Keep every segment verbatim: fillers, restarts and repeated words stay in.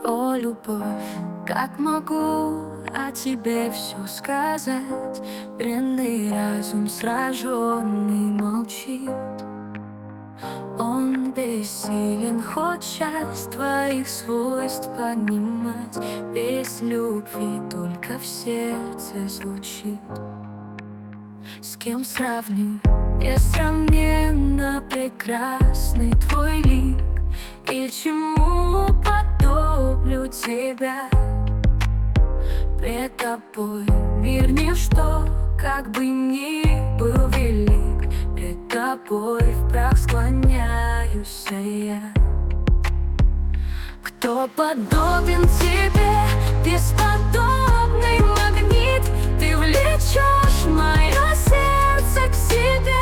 О, любовь, как могу о тебе все сказать? Бренный разум сраженный молчит. Он бессилен, хоть часть твоих свойств понимать. Без любви только в сердце звучит. С кем сравню? Несравненно прекрасный твой лик. И чему подоблю тебя? Пред тобой мир ничто, как бы ни был велик. Пред тобой в прах склоняюсь я. Кто подобен тебе, бесподобный магнит? Ты влечешь мое сердце к себе.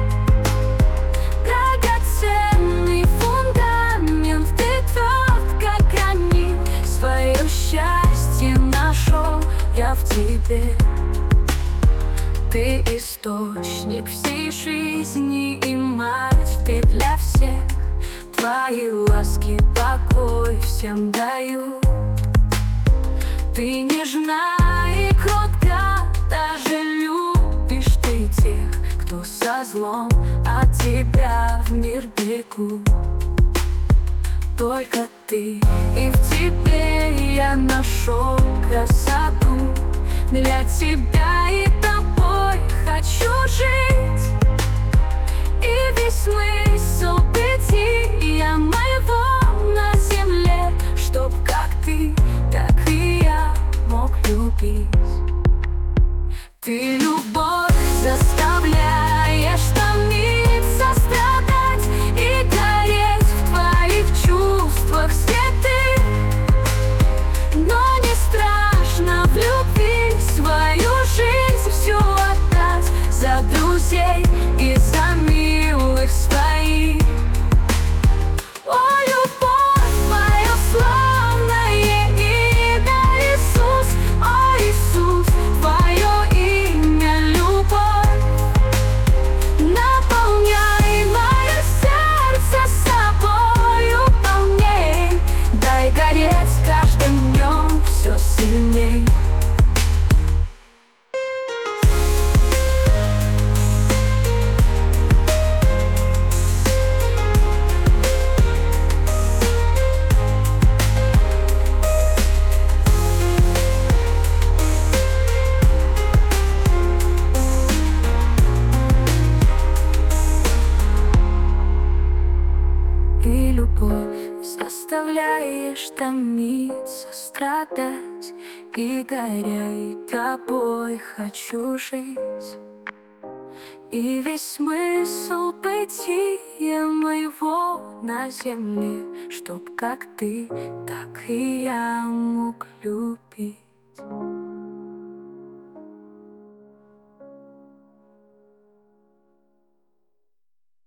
Драгоценный фундамент, ты тверд, как гранит. Свое счастье нашел я в тебе. Ты источник всей жизни и мать, ты для всех. Твои ласки покой всем дают. Ты нежна и кротка, даже любишь ты тех, кто со злом от тебя в мир бегут. Только ты, и в тебе я нашел красоту. Для тебя и тобой хочу жить. И весь смысл бытия моего на земле, чтоб как ты, так и я мог любить. Ты, любовь, заставляешь томиться, страдать и гореть в твоих чувствах святых. Но не страшно в любви свою жизнь всю отдать за друзей и за милых своих. О, любовь, мое славное имя Иисус. О, Иисус, твое имя любовь. Наполняй мое сердце собою полней. Дай гореть с каждым днем все сильней. И любовь, заставляешь томиться, страдать и горя, и тобой хочу жить. И весь смысл бытия моего на земле, чтоб как ты, так и я мог любить.